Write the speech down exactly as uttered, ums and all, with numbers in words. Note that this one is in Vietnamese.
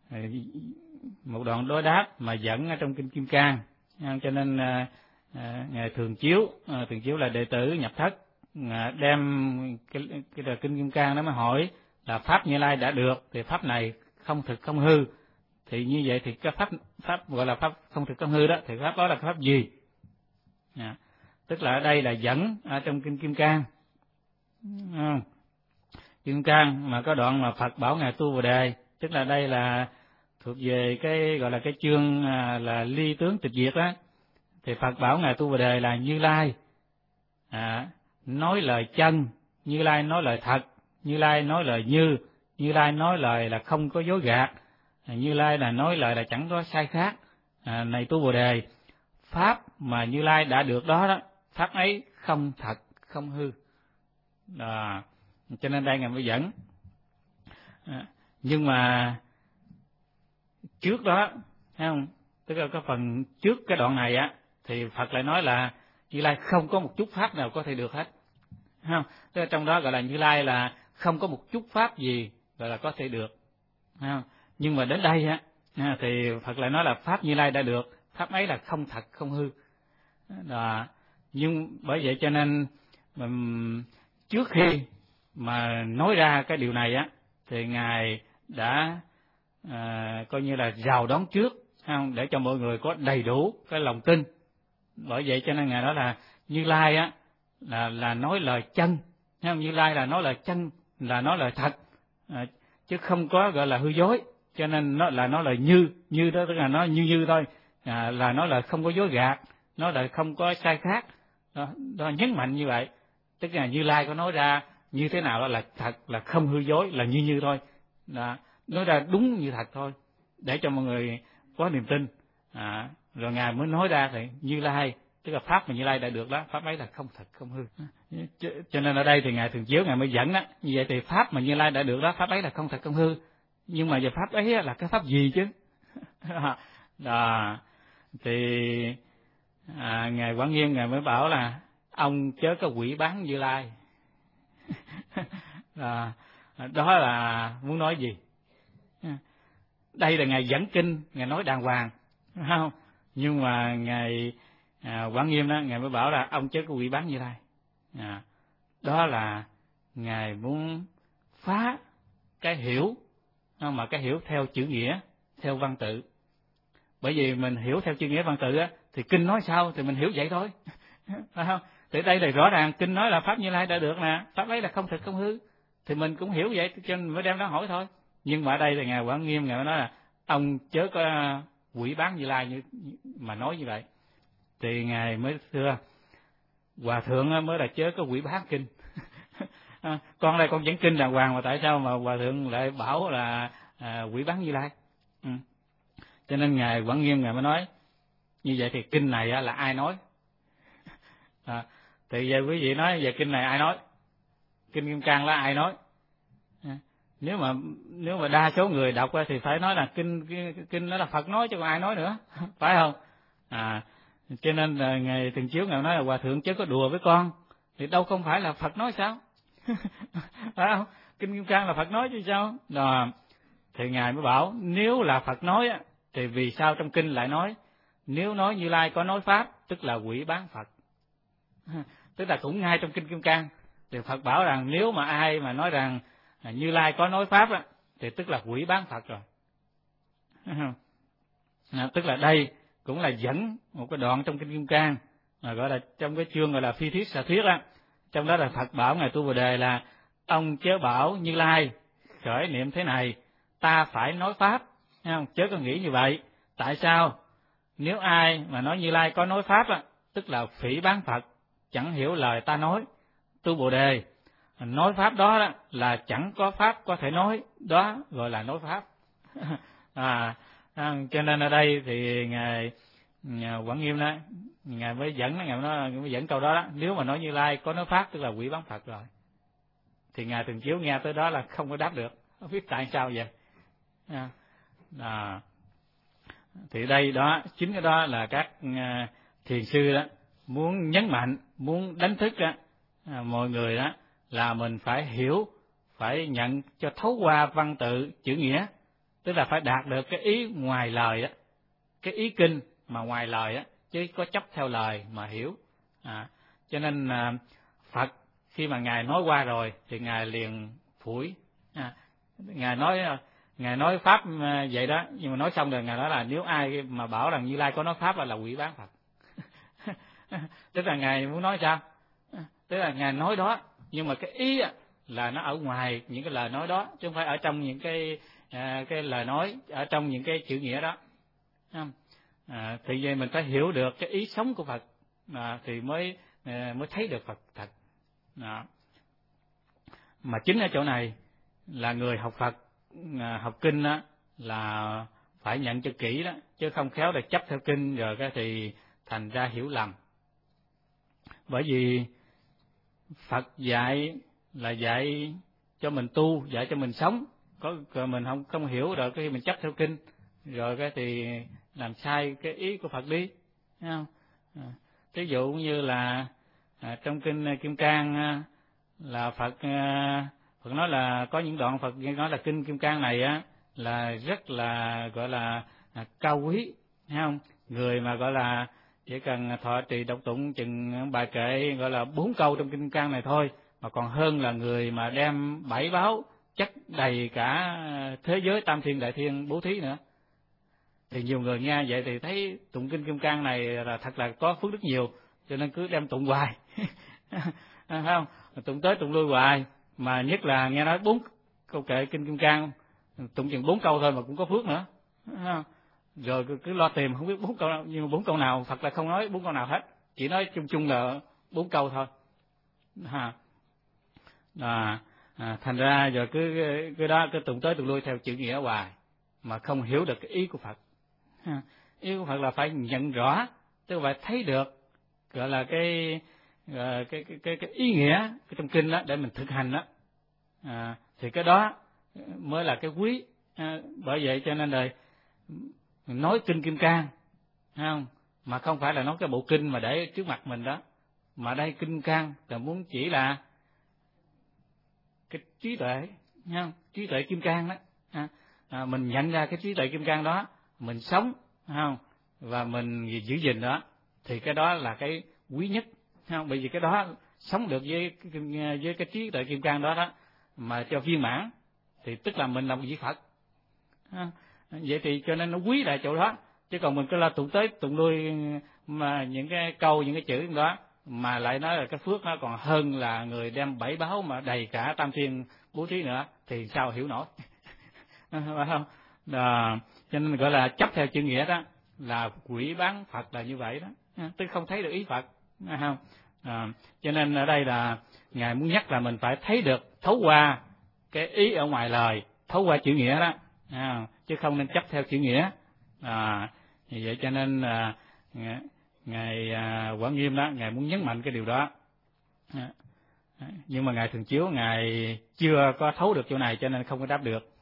một đoạn đối đáp mà dẫn ở trong kinh Kim Cang, cho nên à, à, ngài Thường Chiếu, à, Thường Chiếu là đệ tử nhập thất, à, đem cái, cái, cái kinh Kim Cang đó mà hỏi là pháp Như Lai đã được thì pháp này không thực không hư, thì như vậy thì cái pháp pháp gọi là pháp không thực không hư đó thì pháp đó là pháp gì? À, tức là ở đây là dẫn ở trong kinh Kim Cang. À, Kim Cang mà có đoạn mà Phật bảo ngài tu Bồ Đề, tức là đây là thuộc về cái gọi là cái chương à, là ly tướng tịch diệt đó, thì Phật bảo ngài tu Bồ Đề là Như Lai à, nói lời chân, Như Lai nói lời thật, Như Lai nói lời như, Như Lai nói lời là không có dối gạt, à, Như Lai là nói lời là chẳng có sai khác. À, này tu Bồ Đề, pháp mà Như Lai đã được đó đó, pháp ấy không thật không hư. À, cho nên đây ngài mới dẫn. À, nhưng mà trước đó, thấy không? Tức là cái phần trước cái đoạn này á, thì Phật lại nói là Như Lai không có một chút pháp nào có thể được hết, thấy không? Tức là trong đó gọi là Như Lai là không có một chút pháp gì gọi là có thể được, thấy không? Nhưng mà đến đây á, thì Phật lại nói là pháp Như Lai đã được, pháp ấy là không thật không hư. Đó. Nhưng bởi vậy cho nên um, trước khi mà nói ra cái điều này á, thì ngài đã à, coi như là rào đón trước, không, để cho mọi người có đầy đủ cái lòng tin. Bởi vậy cho nên ngài nói là Như Lai á là là nói lời chân, không? Như Lai là nói lời chân, là nói lời thật, à, chứ không có gọi là hư dối. Cho nên nó là nói lời như, như đó tức là nói như như thôi, à, là nói là không có dối gạt, nói là không có sai khác. Đó, đó nhấn mạnh như vậy, tức là Như Lai có nói ra như thế nào đó là thật, là không hư dối, là như như thôi, đó, nói ra đúng như thật thôi, để cho mọi người có niềm tin. À, rồi ngài mới nói ra thì Như Lai, tức là pháp mà Như Lai đã được đó, pháp ấy là không thật không hư. Cho, cho nên ở đây thì ngài Thường Chiếu ngài mới dẫn đó, như vậy thì pháp mà Như Lai đã được đó, pháp ấy là không thật không hư. Nhưng mà về pháp ấy là cái pháp gì chứ? Đó, thì à, ngài Quảng Nghiêm ngài mới bảo là ông chớ có quỷ bán Như Lai. Đó, đó là muốn nói gì? Đây là ngài dẫn kinh, ngài nói đàng hoàng, không? Nhưng mà ngài à, Quảng Nghiêm đó, ngài mới bảo là ông chớ có quỷ bán Như Lai. À, đó là ngài muốn phá cái hiểu, không, mà cái hiểu theo chữ nghĩa, theo văn tự. Bởi vì mình hiểu theo chữ nghĩa văn tự á, thì kinh nói sao thì mình hiểu vậy thôi, phải không? Thì đây là rõ ràng kinh nói là pháp Như Lai đã được nè, pháp ấy là không thực không hư, thì mình cũng hiểu vậy, cho nên mới đem đó hỏi thôi. Nhưng mà ở đây là ngài Quảng Nghiêm ngài nói là ông chớ có quỷ bán Như Lai như mà nói như vậy, thì ngài mới thưa hòa thượng mới là chớ có quỷ bán kinh. À, con đây con dẫn kinh đàng hoàng mà tại sao mà hòa thượng lại bảo là à, quỷ bán Như Lai? Ừ. Cho nên ngài Quảng Nghiêm ngài mới nói như vậy thì kinh này là ai nói? À, thì giờ quý vị nói về kinh này ai nói? Kinh Kim Cang là ai nói? À, nếu mà nếu mà đa số người đọc thì phải nói là kinh kinh, kinh đó là Phật nói chứ còn ai nói nữa, phải không? À, cho nên là ngài Thường Chiếu ngài nói là hòa thượng chớ có đùa với con, thì đâu không phải là Phật nói sao? Phải không? Kinh Kim Cang là Phật nói chứ sao? Đó. Thì ngài mới bảo nếu là Phật nói á, thì vì sao trong kinh lại nói nếu nói Như Lai có nói pháp tức là quỷ bán Phật? Tức là cũng ngay trong kinh Kim Cang thì Phật bảo rằng nếu mà ai mà nói rằng Như Lai có nói pháp á, thì tức là quỷ bán Phật rồi. À, tức là đây cũng là dẫn một cái đoạn trong kinh Kim Cang, mà gọi là trong cái chương gọi là phi thuyết xà thuyết á, trong đó là Phật bảo ngài tu Bồ Đề là ông chớ bảo Như Lai khởi niệm thế này, ta phải nói pháp, không? Chớ có nghĩ như vậy. Tại sao? Nếu ai mà nói Như Lai có nói pháp á, tức là phỉ bán Phật, chẳng hiểu lời ta nói. Tu Bồ Đề, nói pháp đó, đó là chẳng có pháp có thể nói, đó gọi là nói pháp. À, cho nên ở đây thì ngài, ngài Quảng Nghiêm đó, ngài mới dẫn ngài nói, mới dẫn câu đó, đó nếu mà nói Như Lai có nói pháp tức là quỷ bán Phật rồi. Thì ngài Thường Chiếu nghe tới đó là không có đáp được, không biết tại sao vậy. À, à, thì đây đó chính cái đó là các uh, thiền sư đó muốn nhấn mạnh, muốn đánh thức đó, à, mọi người đó là mình phải hiểu, phải nhận cho thấu qua văn tự chữ nghĩa, tức là phải đạt được cái ý ngoài lời đó, cái ý kinh mà ngoài lời á, chứ có chấp theo lời mà hiểu. À, cho nên à, Phật khi mà ngài nói qua rồi thì ngài liền phủi. À, ngài nói ngài nói pháp vậy đó, nhưng mà nói xong rồi ngài nói là nếu ai mà bảo rằng Như Lai có nói pháp là là quỷ bán Phật. Tức là ngài muốn nói sao? Tức là ngài nói đó, nhưng mà cái ý là nó ở ngoài những cái lời nói đó, chứ không phải ở trong những cái à, cái lời nói, ở trong những cái chữ nghĩa đó. À, thì vậy mình phải hiểu được cái ý sống của Phật, à, thì mới à, mới thấy được Phật thật. Đó. Mà chính ở chỗ này là người học Phật, à, học kinh đó, là phải nhận cho kỹ đó, chứ không khéo là chấp theo kinh rồi cái thì thành ra hiểu lầm. Bởi vì Phật dạy là dạy cho mình tu, dạy cho mình sống, có mình không không hiểu rồi cái mình chấp theo kinh rồi cái thì làm sai cái ý của Phật đi, thấy không? À, ví dụ như là à, trong kinh Kim Cang à, là Phật à, Phật nói là có những đoạn Phật nói là kinh Kim Cang này á là rất là gọi là à, cao quý, thấy không? Người mà gọi là chỉ cần thọ trì đọc tụng chừng bài kệ gọi là bốn câu trong kinh Kim Cang này thôi, mà còn hơn là người mà đem bảy báo chất đầy cả thế giới tam thiên đại thiên bố thí nữa. Thì nhiều người nghe vậy thì thấy tụng kinh Kim Cang này là thật là có phước đức nhiều, cho nên cứ đem tụng hoài. Phải không? Tụng tới tụng lui hoài, mà nhất là nghe nói bốn câu kệ kinh Kim Cang, tụng chừng bốn câu thôi mà cũng có phước nữa. Phải không? Rồi cứ, cứ lo tìm không biết bốn câu nào, nhưng mà bốn câu nào Phật là không nói bốn câu nào hết, chỉ nói chung chung là bốn câu thôi. Ha. À, à, thành ra rồi cứ cái đó cứ tụng tới tụng lui theo chữ nghĩa hoài mà không hiểu được cái ý của Phật. Ha. Ý của Phật là phải nhận rõ, tức là phải thấy được gọi là cái cái cái cái, cái ý nghĩa cái trong kinh đó để mình thực hành đó. À, thì cái đó mới là cái quý. À, bởi vậy cho nên đời nói kinh Kim Cang, không? Mà không phải là nói cái bộ kinh mà để trước mặt mình đó, mà đây kinh Cang là muốn chỉ là cái trí tuệ, không? Trí tuệ Kim Cang đó. À, à, mình nhận ra cái trí tuệ Kim Cang đó, mình sống, không? Và mình giữ gìn đó, thì cái đó là cái quý nhất, không? Bởi vì cái đó sống được với với cái trí tuệ Kim Cang đó đó, mà cho viên mãn, thì tức là mình là một vị Phật. À, vậy thì cho nên nó quý tại chỗ đó, chứ còn mình cứ là tụng tới tụng lui mà những cái câu những cái chữ đó mà lại nói là cái phước nó còn hơn là người đem bảy báo mà đầy cả tam thiên bố thí nữa thì sao hiểu nổi. Phải không? À, cho nên gọi là chấp theo chữ nghĩa đó là quỷ bán Phật là như vậy đó, tức không thấy được ý Phật. Phải không? À, cho nên ở đây là ngài muốn nhắc là mình phải thấy được, thấu qua cái ý ở ngoài lời, thấu qua chữ nghĩa đó. À, chứ không nên chấp theo chữ nghĩa. À, vì vậy cho nên à, ngài à, Quảng Nghiêm đó, ngài muốn nhấn mạnh cái điều đó. À, nhưng mà ngài Thường Chiếu ngài chưa có thấu được chỗ này cho nên không có đáp được.